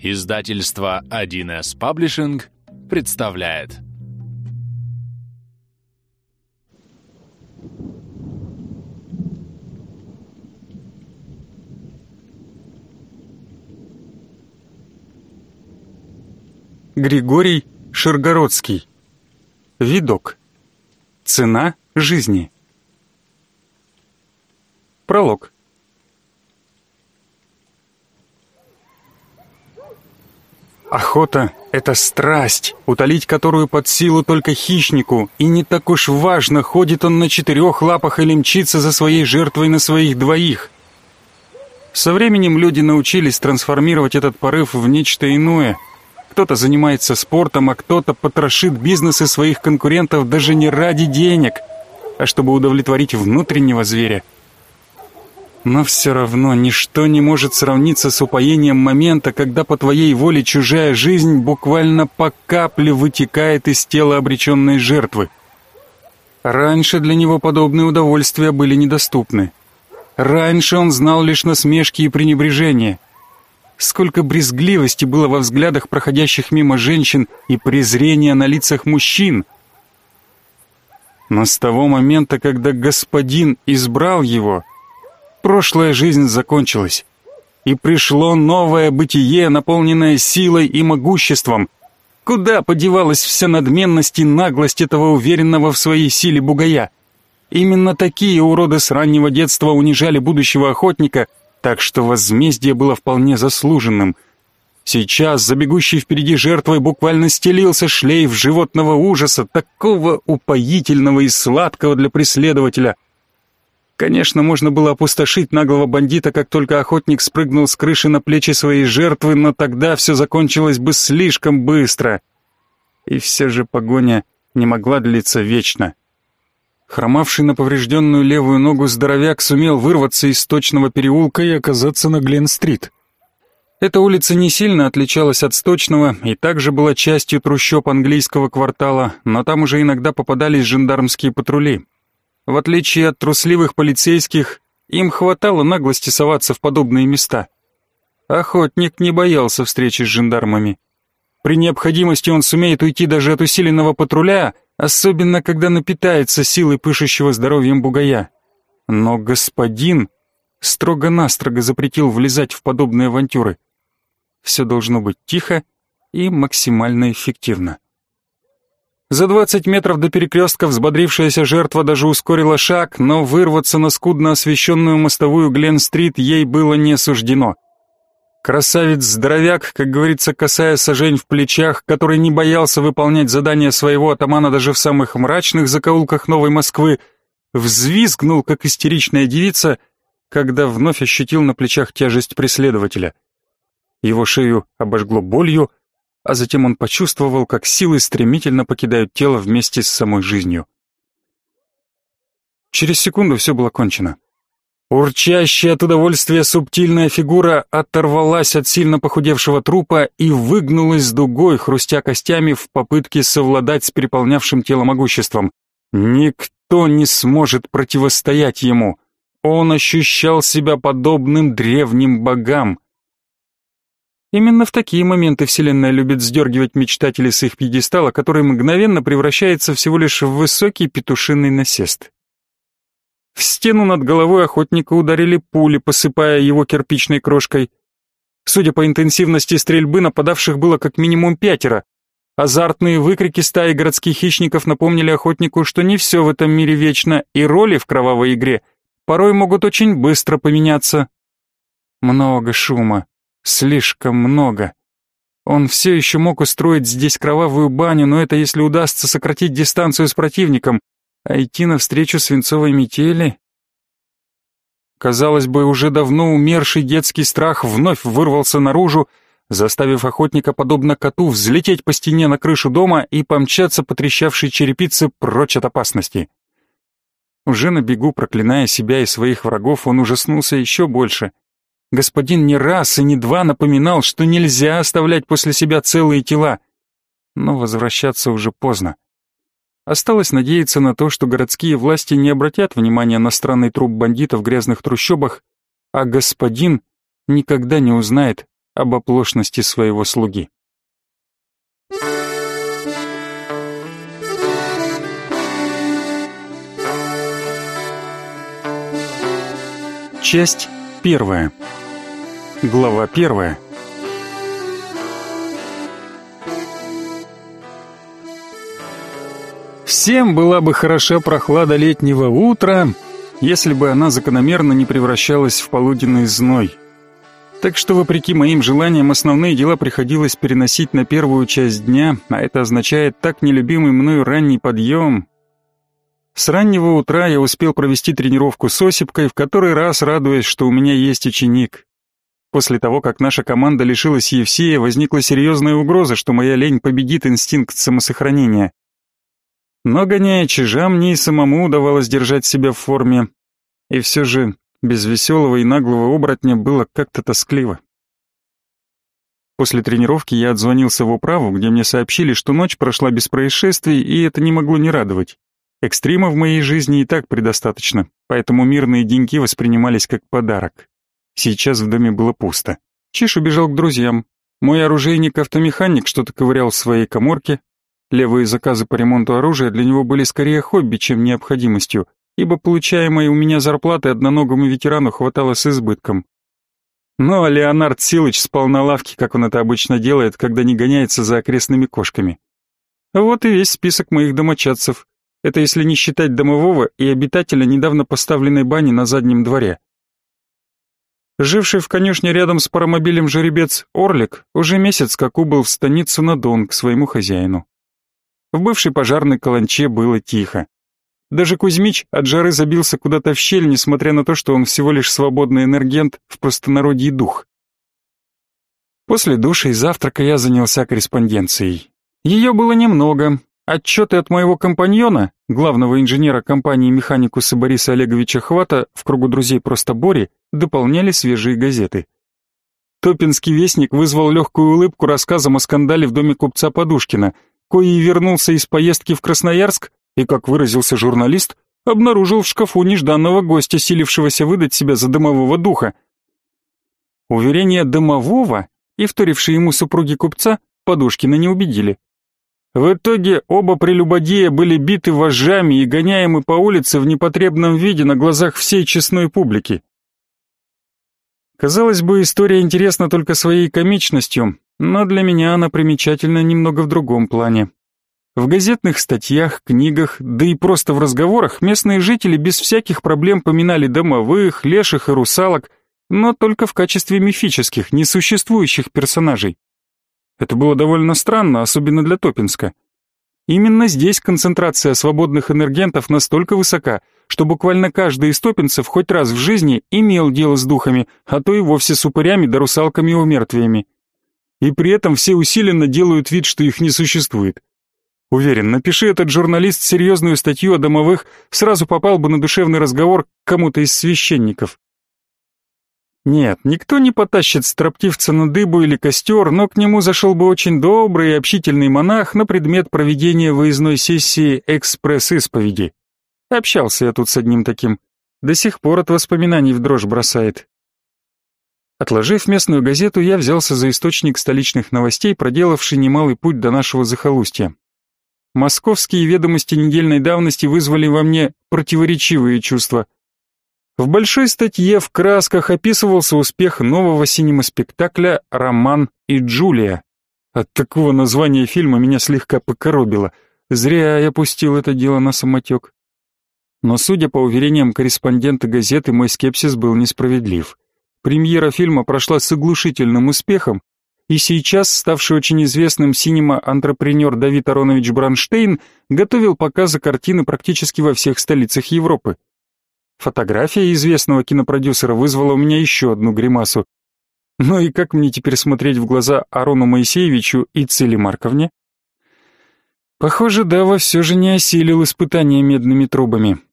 Издательство 1С Паблишинг представляет. Григорий Ширгородский. Видок. Цена жизни. Пролог. Охота — это страсть, утолить которую под силу только хищнику, и не так уж важно, ходит он на 4 лапах или мчится за своей жертвой на своих 2. Со временем люди научились трансформировать этот порыв в нечто иное. Кто-то занимается спортом, а кто-то потрошит бизнесы своих конкурентов даже не ради денег, а чтобы удовлетворить внутреннего зверя. Но все равно ничто не может сравниться с упоением момента, когда по твоей воле чужая жизнь буквально по капле вытекает из тела обреченной жертвы. Раньше для него подобные удовольствия были недоступны. Раньше он знал лишь насмешки и пренебрежение. Сколько брезгливости было во взглядах проходящих мимо женщин и презрения на лицах мужчин. Но с того момента, когда господин избрал его, прошлая жизнь закончилась, и пришло новое бытие, наполненное силой и могуществом. Куда подевалась вся надменность и наглость этого уверенного в своей силе бугая? Именно такие уроды с раннего детства унижали будущего охотника, так что возмездие было вполне заслуженным. Сейчас за бегущей впереди жертвой буквально стелился шлейф животного ужаса, такого упоительного и сладкого для преследователя. Конечно, можно было опустошить наглого бандита, как только охотник спрыгнул с крыши на плечи своей жертвы, но тогда все закончилось бы слишком быстро. И все же погоня не могла длиться вечно. Хромавший на поврежденную левую ногу здоровяк сумел вырваться из сточного переулка и оказаться на Гленн-стрит. Эта улица не сильно отличалась от сточного и также была частью трущоб английского квартала, но там уже иногда попадались жандармские патрули. В отличие от трусливых полицейских, им хватало наглости соваться в подобные места. Охотник не боялся встречи с жандармами. При необходимости он сумеет уйти даже от усиленного патруля, особенно когда напитается силой пышущего здоровьем бугая. Но господин строго-настрого запретил влезать в подобные авантюры. Все должно быть тихо и максимально эффективно. За 20 метров до перекрестка взбодрившаяся жертва даже ускорила шаг, но вырваться на скудно освещенную мостовую Гленн-стрит ей было не суждено. Красавец-здоровяк, как говорится, косая сажень в плечах, который не боялся выполнять задания своего атамана даже в самых мрачных закоулках Новой Москвы, взвизгнул, как истеричная девица, когда вновь ощутил на плечах тяжесть преследователя. Его шею обожгло болью, а затем он почувствовал, как силы стремительно покидают тело вместе с самой жизнью. Через секунду все было кончено. Урчащая от удовольствия субтильная фигура оторвалась от сильно похудевшего трупа и выгнулась дугой, хрустя костями в попытке совладать с переполнявшим тело могуществом. Никто не сможет противостоять ему. Он ощущал себя подобным древним богам. Именно в такие моменты Вселенная любит сдергивать мечтателей с их пьедестала, который мгновенно превращается всего лишь в высокий петушиный насест. В стену над головой охотника ударили пули, посыпая его кирпичной крошкой. Судя по интенсивности стрельбы, нападавших было как минимум 5. Азартные выкрики стаи городских хищников напомнили охотнику, что не все в этом мире вечно, и роли в кровавой игре порой могут очень быстро поменяться. Много шума. Слишком много. Он все еще мог устроить здесь кровавую баню, но это если удастся сократить дистанцию с противником, а идти навстречу свинцовой метели... Казалось бы, уже давно умерший детский страх вновь вырвался наружу, заставив охотника, подобно коту, взлететь по стене на крышу дома и помчаться по трещавшей черепице прочь от опасности. Уже на бегу, проклиная себя и своих врагов, он ужаснулся еще больше. Господин не раз и не два напоминал, что нельзя оставлять после себя целые тела. Но возвращаться уже поздно. Осталось надеяться на то, что городские власти не обратят внимания на странный труп бандита в грязных трущобах, а господин никогда не узнает об оплошности своего слуги. Часть 1. Глава 1. Всем была бы хороша прохлада летнего утра, если бы она закономерно не превращалась в полуденный зной. Так что, вопреки моим желаниям, основные дела приходилось переносить на первую часть дня, а это означает так нелюбимый мною ранний подъем. С раннего утра я успел провести тренировку с Осипкой, в который раз радуясь, что у меня есть ученик. После того, как наша команда лишилась Евсея, возникла серьезная угроза, что моя лень победит инстинкт самосохранения. Но, гоняя чижа, мне и самому удавалось держать себя в форме. И все же без веселого и наглого оборотня было как-то тоскливо. После тренировки я отзвонился в управу, где мне сообщили, что ночь прошла без происшествий, и это не могло не радовать. Экстрима в моей жизни и так предостаточно, поэтому мирные деньки воспринимались как подарок. Сейчас в доме было пусто. Чиж убежал к друзьям. Мой оружейник-автомеханик что-то ковырял в своей каморке. Левые заказы по ремонту оружия для него были скорее хобби, чем необходимостью, ибо получаемой у меня зарплаты одноногому ветерану хватало с избытком. Ну а Леонард Силыч спал на лавке, как он это обычно делает, когда не гоняется за окрестными кошками. Вот и весь список моих домочадцев. Это если не считать домового и обитателя недавно поставленной бани на заднем дворе. Живший в конюшне рядом с паромобилем жеребец Орлик уже месяц как убыл в станицу на Дон к своему хозяину. В бывшей пожарной каланче было тихо. Даже Кузьмич от жары забился куда-то в щель, несмотря на то, что он всего лишь свободный энергент, в простонародье дух. После душа и завтрака я занялся корреспонденцией. Ее было немного. Отчеты от моего компаньона, главного инженера компании механикуса Бориса Олеговича Хвата, в кругу друзей просто Бори, дополняли свежие газеты. Топинский вестник вызвал легкую улыбку рассказом о скандале в доме купца Подушкина, кои вернулся из поездки в Красноярск и, как выразился журналист, обнаружил в шкафу нежданного гостя, силившегося выдать себя за домового духа. Уверения домового и вторившие ему супруги купца Подушкина не убедили. В итоге оба прелюбодея были биты вожжами и гоняемы по улице в непотребном виде на глазах всей честной публики. Казалось бы, история интересна только своей комичностью, но для меня она примечательна немного в другом плане. В газетных статьях, книгах, да и просто в разговорах местные жители без всяких проблем поминали домовых, леших и русалок, но только в качестве мифических, несуществующих персонажей. Это было довольно странно, особенно для Топинска. Именно здесь концентрация свободных энергентов настолько высока, что буквально каждый из топинцев хоть раз в жизни имел дело с духами, а то и вовсе с упырями да русалками и умертвиями. И при этом все усиленно делают вид, что их не существует. Уверен, напиши этот журналист серьезную статью о домовых, сразу попал бы на душевный разговор к кому-то из священников. Нет, никто не потащит строптивца на дыбу или костер, но к нему зашел бы очень добрый и общительный монах на предмет проведения выездной сессии экспресс-исповеди. Общался я тут с одним таким. До сих пор от воспоминаний в дрожь бросает. Отложив местную газету, я взялся за источник столичных новостей, проделавший немалый путь до нашего захолустья. Московские ведомости недельной давности вызвали во мне противоречивые чувства. В большой статье в красках описывался успех нового синема-спектакля «Роман и Джулия». От такого названия фильма меня слегка покоробило. Зря я пустил это дело на самотек. Но, судя по уверениям корреспондента газеты, мой скепсис был несправедлив. Премьера фильма прошла с оглушительным успехом, и сейчас ставший очень известным синема-антрепренер Давид Аронович Бронштейн готовил показы картины практически во всех столицах Европы. Фотография известного кинопродюсера вызвала у меня еще одну гримасу. Ну и как мне теперь смотреть в глаза Арону Моисеевичу и Циле Марковне? Похоже, Дава все же не осилил испытания медными трубами.